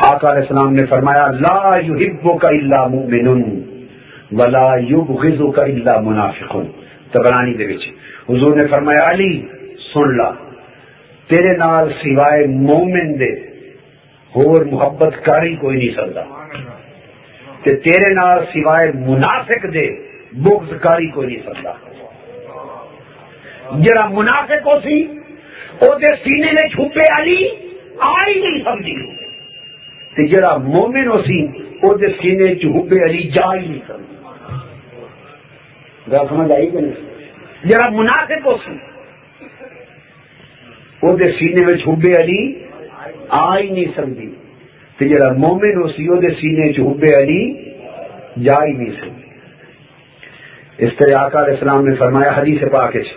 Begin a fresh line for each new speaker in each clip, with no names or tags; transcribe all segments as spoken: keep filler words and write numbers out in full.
آقا علیہ السلام نے فرمایا لا یحبک الا مؤمن ولا یبغضک الا منافق. طبرانی دے وچ حضور نے فرمایا علی سن لا، تیرے نال سوائے مومن دے اور محبت کاری کوئی نہیں سکتا، تے تیرے نال سوائے منافق دے بغض کاری کوئی نہیں سکتا. جڑا منافق ہو سی او دے سینے میں چھپے علی آ ہی نہیں سمجھی، تے جڑا مومن ہو سی او دے سینے چھپے علی جا ہی نہیں سمجھی. گل سمجھ آئی کہ نہیں؟ جڑا منافق ہو سی او دے سینے میں چھپے علی آ ہی نہیں سمجھی، تے جڑا مومن ہو سی او دے سینے چھپے علی جا ہی نہیں سمجھی. اس طرح آقا علیہ السلام نے فرمایا حدیث پاک ہے،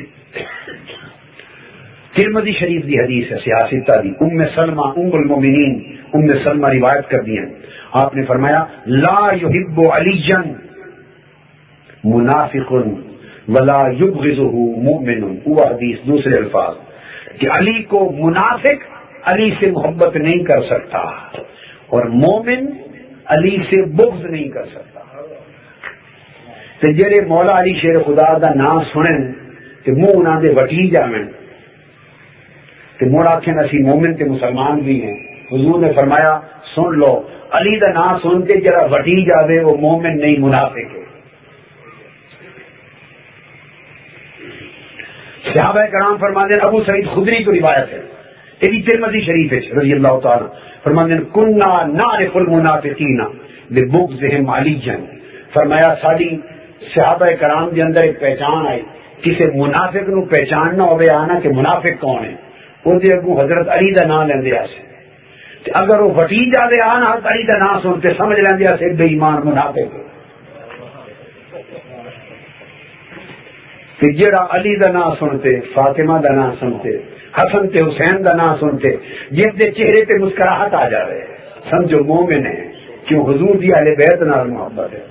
ترمذی شریف دی حدیث ہے سیاستہ دی، ام سلمہ ام المومنین ام سلمہ روایت کر دی ہیں. آپ نے فرمایا لا یحب علیجا منافق ولا یبغضه مؤمن. وہ حدیث دوسرے الفاظ کہ علی کو منافق علی سے محبت نہیں کر سکتا اور مومن علی سے بغض نہیں کر سکتا. تے جڑے مولا علی شیر خدا دا نام سنن تے منہ انہاں دے وٹی جاویں تے مڑ آکھن اسی مومن تے مسلمان بھی ہیں. حضور نے فرمایا سن لو علی دا نام سن کے جڑا وٹی جاوے وہ مومن نہیں منافق ہے. صحابہ کرام فرماتے ہیں، ابو سعید خدری کو روایت ہے یہ بھی ترمذی شریف ہے رضی اللہ تعالی فرماتے ہیں کنا نعرف المنافقین ببغضهم علیجا. فرمایا ساری صحابہ کرام کے اندر ایک پہچان آئی، کسی منافق نو پہچاننا ہوئے آنا کہ منافق کون ہے، وہ دے اگو حضرت علی دا نام لیندے آسے. اگر وہ وٹی جاوے آنا حضرت علی دا نام سنتے سمجھ لیندے آسے بے ایمان منافق ہے. کہ جڑا علی دا نام سنتے، فاطمہ دا نام سنتے، حسن تے حسین دا نام سنتے جس دے چہرے تے مسکراہٹ آ جاوے سمجھو مومن ہے، کیوں حضور دی اہل بیت نال محبت ہے.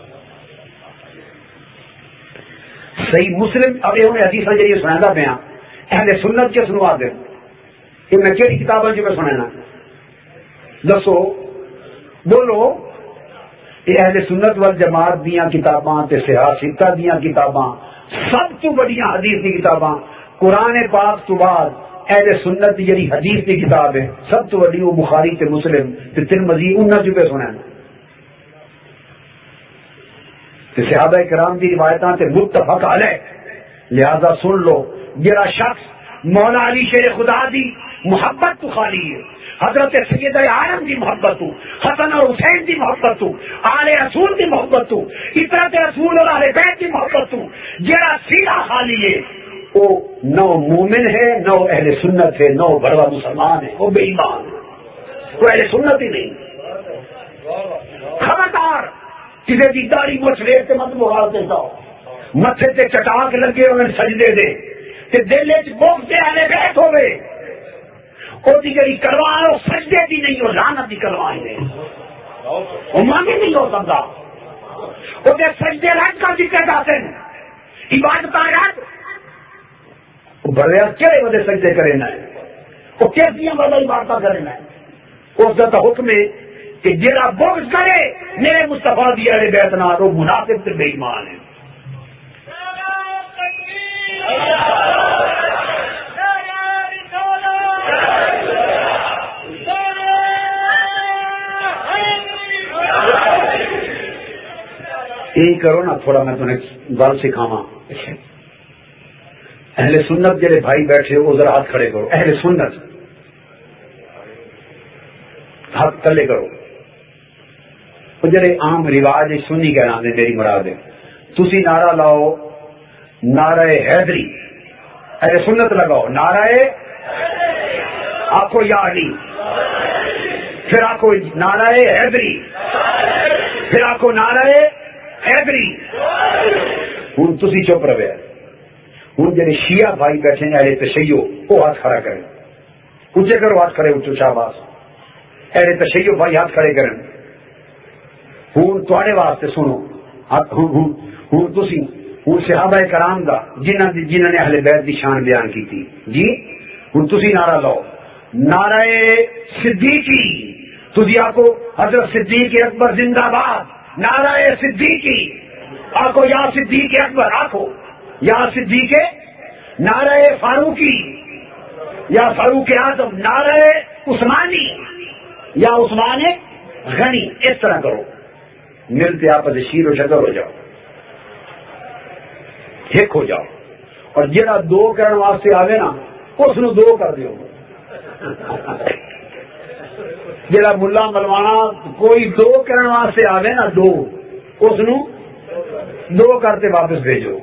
صحیح مسلم اب یہ حدیث جی سنا پیا اہل سنت کے سنوا دیں کہ میں کہڑی کتابوں جو میں سننا دسو بولو. یہ اہل سنت والجماعت دیاں کتاباں تے سیاستہ دیاں کتاباں سب تو بڑیاں حدیث کی کتاباں قرآن پاک تو بعد اہل سنت جڑی حدیث کی کتاب ہے سب تو بڑی وہ بخاری تے مسلم تے ترمذی انہاں جو پہ سننا تے صحابہ کرام دی روایتاں تے متفق علیہ. لہذا سن لو جڑا شخص مولا علی شیر خدا دی محبت تو خالی ہے، حضرت سیدہ عالم دی محبت تو، حسن اور حسین دی محبت تو، آل رسول دی محبت تو، اطرت رسول اور اہل بیت دی محبت تو جڑا سیدھا خالی ہے وہ نو مومن ہے، نو اہل سنت ہے، نو بڑا مسلمان ہے، وہ بے ایمان ہے، وہ اہل سنت ہی نہیں. خبردار کسی کی داڑھی مچھ ریڑ کے مت بغالتے جاؤ، متھے تے چٹاک لگے ہوئے سجدے دے تے دل وچ بغض تے اہل بیت ہوے او دی جڑی کلوار او سجدے دی نہیں، او لعنت دی کلوار ہے، او مانگے نہیں ہو سکتا. او دے سجدے رات کا ذکر کرتے ہیں عبادت رات بڑے کہڑے وجہ سجدے کرے نہ وہ کیسیاں والا عبادت کرے نہ اس کا حکم ہے کہ جڑا بغض کرے میرے مصطفیٰ دی اہل بیت نال وہ منافق تے بے ایمان ہے. یہی کرو نا تھوڑا میں تمہیں گل سکھاواں. اہل سنت جڑے بھائی بیٹھے وہ ذرا ہاتھ کھڑے کرو. اہل سنت ہاتھ تلے کرو. وہ جڑے عام رواج سنی کہنا دے میری مراد ہے تسی نعرہ لاؤ نعرہ حیدری. اہل سنت لگاؤ نعرہ آخو یا علی، پھر آخو نعرہ حیدری، پھر آخو نعرہ حیدری. ہوں تسی چپ رہے. ہوں جڑے شیعہ بھائی بیٹھے ہیں اہل تشیع وہ ہاتھ کھڑا کریں. اونچے کرو ہاتھ کھڑے اونچو شاباش. اہل تشیع بھائی ہاتھ کھڑے کریں. ہوں تھوڑے واسطے سنو ہوں تسی ہوں صحابہ کرام دا جنہاں جنہاں نے اہل بیت دی شان بیان کی تھی جی. ہوں تسی نعرہ لاؤ نعرہ صدیقی تجھے کو حضرت صدیق اکبر زندہ باد، نعرہ صدیقی، آکو یا صدیق اکبر، آکو یا صدیق، نعرہ فاروقی یا فاروق اعظم، نعرہ عثمانی یا عثمان غنی، اس طرح کرو، ملتے آپس شیر و شکر ہو جاؤ، ایک ہو جاؤ، اور جہاں دو کرنے واسطے آوے نا اس نو دو کر دیو، جہاں ملا ملوانا کوئی دو کرنے واسطے آوے نا دو، اس نو دو کرتے واپس بھیجو۔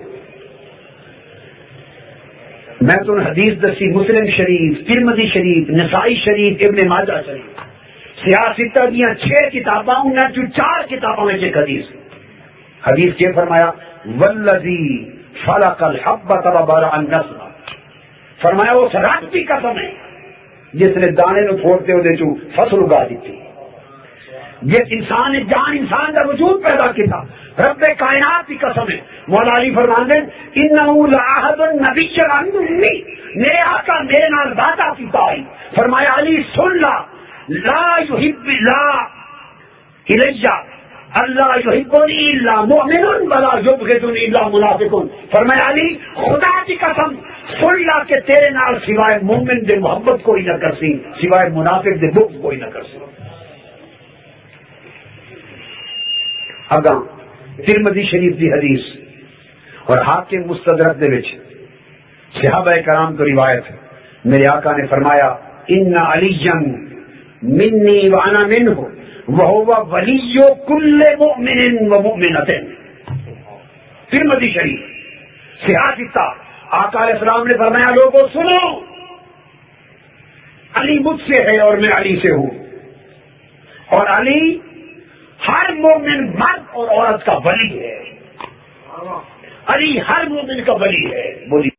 میں تو حدیث دسی مسلم شریف، ترمذی شریف، نسائی شریف، ابن ماجہ شریف، سیاستہ دیا چھ کتاباں، انہیں جو چار کتابوں میں ایک حدیث حدیث کے فرمایا والذی فلق الحبۃ وبرأ النسمۃ، فرمایا اس رب کی قسم ہے جس نے دانے نو پھوڑتے ہوئے چو فصل اگا دیتی، جس انسان نے جان انسان کا وجود پیدا کیا، رب کائنات کی قسم ہے۔ مولا علی فرماندے انہ لعہد النبی عنی، میرے آقا میرے نال وعدہ کیتا ہے، فرمایا علی سن لا، لا یحب لا الیہ اللہ یحبنی الا مؤمن ولا یبغضنی الا منافق، فرمایا علی خدا کی قسم سن لا کہ تیرے نال سوائے مومن دے محبت کوئی نہ کرسی، سوائے منافق دے بغض کوئی نہ کرسی۔ اگاں ترمذی شریف دی حدیث اور حاکم مستدرک دے وچ صحابہ کرام کو روایت، میرے آقا نے فرمایا ان علی منی وانا منہ وہو ولی کل مؤمن ومؤمنۃ، ترمذی شریف صحابہ آقا علیہ السلام نے فرمایا لوگوں سنو، علی مجھ سے ہے اور میں علی سے ہوں، اور علی ہر مومن مرد اور عورت کا ولی ہے، علی ہر مومن کا ولی ہے، بولی